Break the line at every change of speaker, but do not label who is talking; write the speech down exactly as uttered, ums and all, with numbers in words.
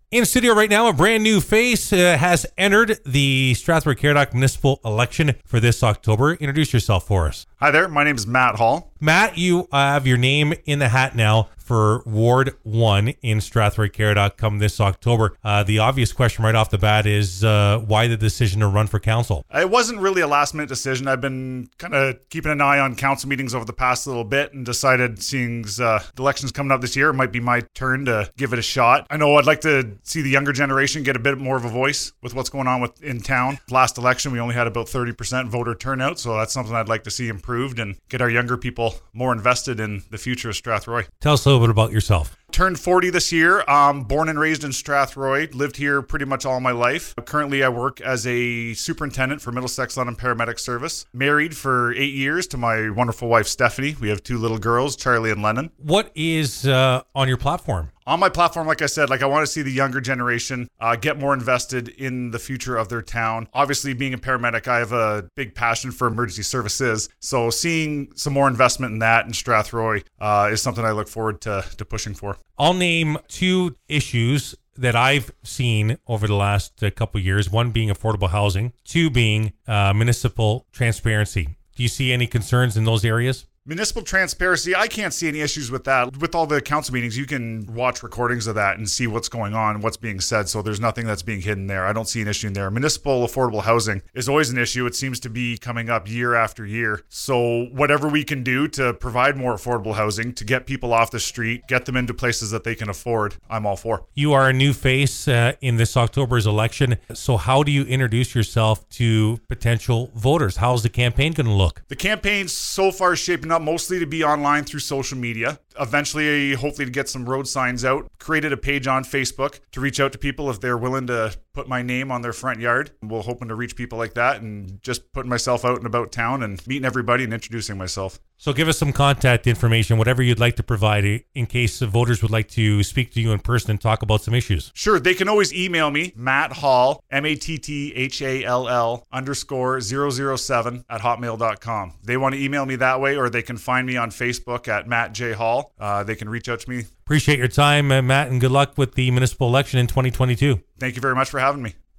In studio right now, a brand new face uh, has entered the Strathroy-Caradoc municipal election for this October. Introduce yourself for us.
Hi there, my name is Matt Hall.
Matt, you have your name in the hat now for Ward one in Strathroy-Caradoc come this October. Uh, the obvious question right off the bat is uh, why the decision to run for council?
It wasn't really a last minute decision. I've been kind of keeping an eye on council meetings over the past little bit and decided seeing uh, the elections coming up this year, it might be my turn to give it a shot. I know I'd like to see the younger generation get a bit more of a voice with what's going on with in town. Last election, we only had about thirty percent voter turnout, so that's something I'd like to see improved and get our younger people more invested in the future of Strathroy.
Tell us a little bit about yourself.
Turned forty this year. Um, born and raised in Strathroy. Lived here pretty much all my life. Currently, I work as a superintendent for Middlesex London Paramedic Service. Married for eight years to my wonderful wife, Stephanie. We have two little girls, Charlie and Lennon.
What is uh, on your platform?
On my platform, like I said, like I want to see the younger generation uh, get more invested in the future of their town. Obviously, being a paramedic, I have a big passion for emergency services. So seeing some more investment in that in Strathroy uh, is something I look forward to, to pushing for.
I'll name two issues that I've seen over the last uh, couple of years, one being affordable housing, two being uh, municipal transparency. Do you see any concerns in those areas?
Municipal transparency, I can't see any issues with that. With all the council meetings, you can watch recordings of that and see what's going on, what's being said. So there's nothing that's being hidden there. I don't see an issue in there. Municipal affordable housing is always an issue. It seems to be coming up year after year. So whatever we can do to provide more affordable housing, to get people off the street, get them into places that they can afford, I'm all for.
You are a new face uh, in this October's election. So how do you introduce yourself to potential voters? How's the campaign going to look?
The campaign's so far shaping up mostly to be online through social media. Eventually, hopefully to get some road signs out. Created a page on Facebook to reach out to people if they're willing to put my name on their front yard. We're hoping to reach people like that and just putting myself out and about town and meeting everybody and introducing myself.
So give us some contact information, whatever you'd like to provide in case voters would like to speak to you in person and talk about some issues.
Sure. They can always email me, Matt Hall, M A T T H A L L underscore zero zero seven at hotmail dot com. They want to email me that way, or they can find me on Facebook at Matt J. Hall. Uh, they can reach out to me.
Appreciate your time, uh, Matt, and good luck with the municipal election in twenty twenty-two.
Thank you very much for having me.